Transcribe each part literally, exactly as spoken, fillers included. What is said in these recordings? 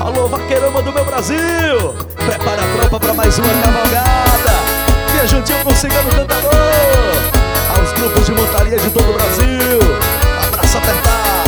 Alô, vaqueirama do meu Brasil, prepara a tropa pra mais uma cavalgada. Vem juntinho com o Cigano Cantador. Aos grupos de montaria de todo o Brasil, abraço apertar.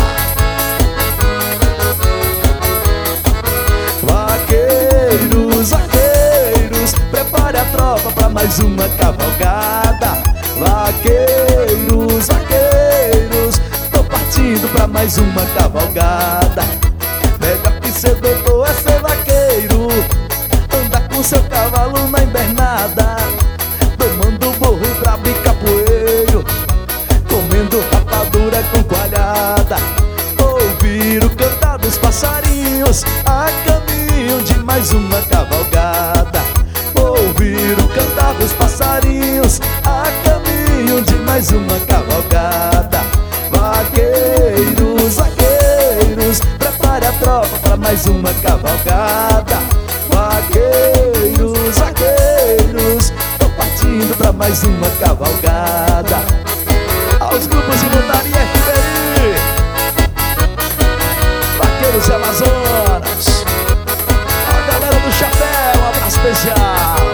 Vaqueiros, vaqueiros, prepare a tropa pra mais uma cavalgada. Vaqueiros, vaqueiros, tô partindo pra mais uma cavalgada. Pega que seu doutor é ser vaqueiro, anda com seu cavalo na invernada, tomando burro, brabo e capoeiro, comendo rapadura com coalhada. Ouvir o cantar dos passarinhos a caminho de mais uma cavalgada. Ouvir o cantar dos passarinhos a caminho de mais uma cavalgada. Vaqueiros, vaqueiros, prepare a tropa para mais uma cavalgada. Vaqueiros, vaqueiros, tô partindo para mais uma cavalgada. Aos grupos de montaria F B I, Vaqueiros e Amazonas, a galera do chapéu, um abraço especial.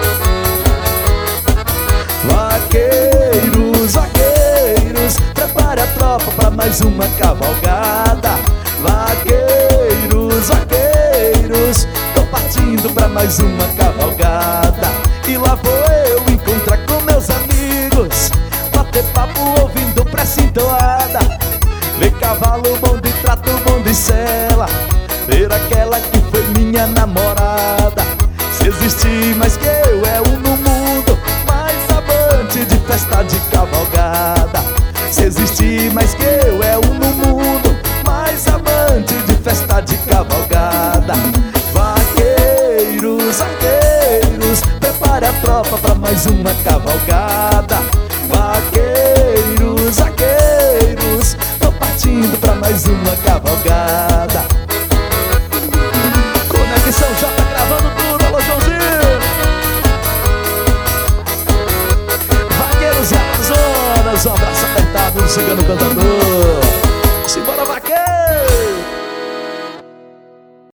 Vaqueiros, vaqueiros, prepare a tropa para mais uma cavalgada. Vaqueiros, vaqueiros, tô partindo pra mais uma cavalgada. E lá vou eu encontrar com meus amigos, bater papo ouvindo pressa entoada, ver cavalo bom de trato, bom de sela, ver aquela que foi minha namorada. Se existir mais que eu é um no mundo, mais amante de festa de cavalgada. Se existir mais que eu é um no mundo, mais amante de festa de cavalgada. Vaqueiros, vaqueiros, prepare a tropa pra mais uma cavalgada. Vaqueiros, vaqueiros, tô partindo pra mais uma cavalgada. Conexão J gravando tudo, alô Joãozinho. Vaqueiros e Amazonas, um abraço apertado do Cigano Cantador. Simbora, vaqueiro!